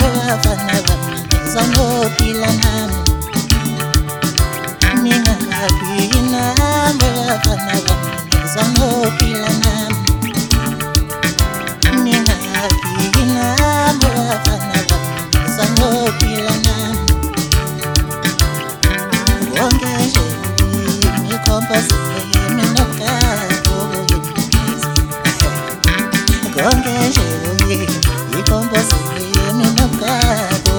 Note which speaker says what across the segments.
Speaker 1: abafana bami ngizophila nami ningabina abafana bami ngizophila nami ningabina abafana bami ngizophila nami wonke nje ngikhompozile mina ngakho konke nje ngikhompozile mina ngakho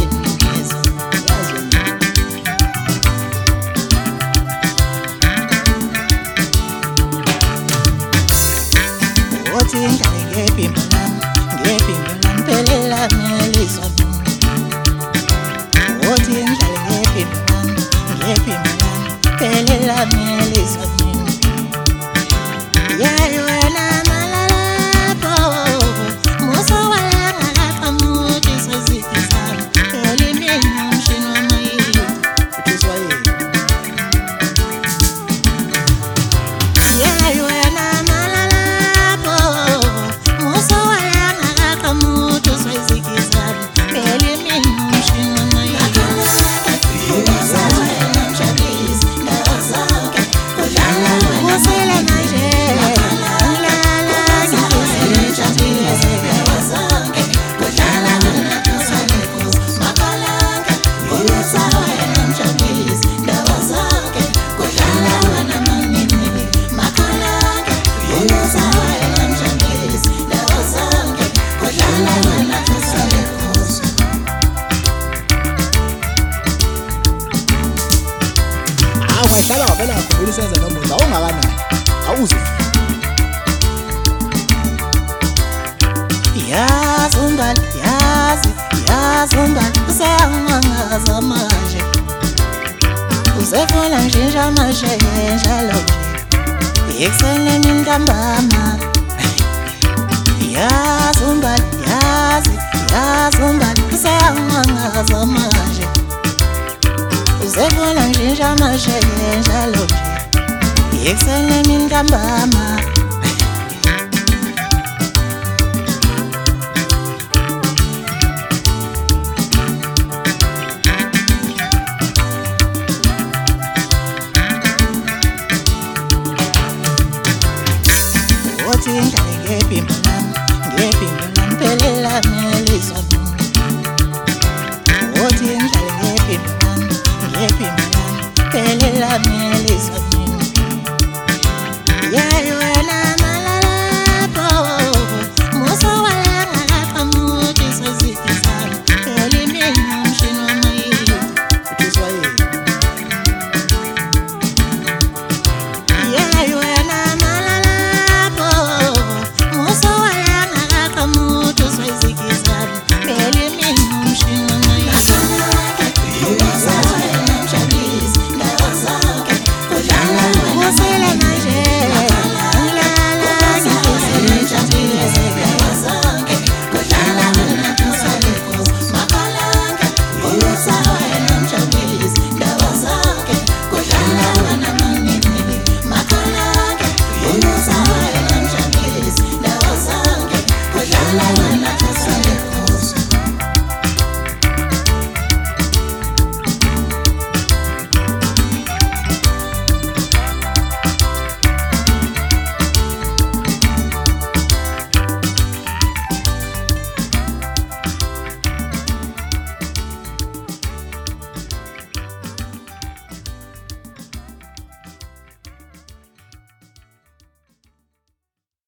Speaker 1: Othi ngale ngephimbo lami phelela ngelizwa Othi ngale ngephimbo lami phelela ngelizwa Yayi wena malalapo muso wala ngaqhamuki sezikizana phela mina umshini wamayili uthuswa yini Yayi wena malalapo muso wala ngaqhamuki sezikizana phela mina umshini wamayili Wahlala wabela ngakhumbula isenza nomusa ungakanayo awuze yazi umbali yazi umbali useyangangaza manje uzefuna ngishintsha manje njalo nje ekuseni ntambama yazi umbali yazi umbali useyangangaza manje uzefuna ngishintsha manje njalo nje ekuseni ntambama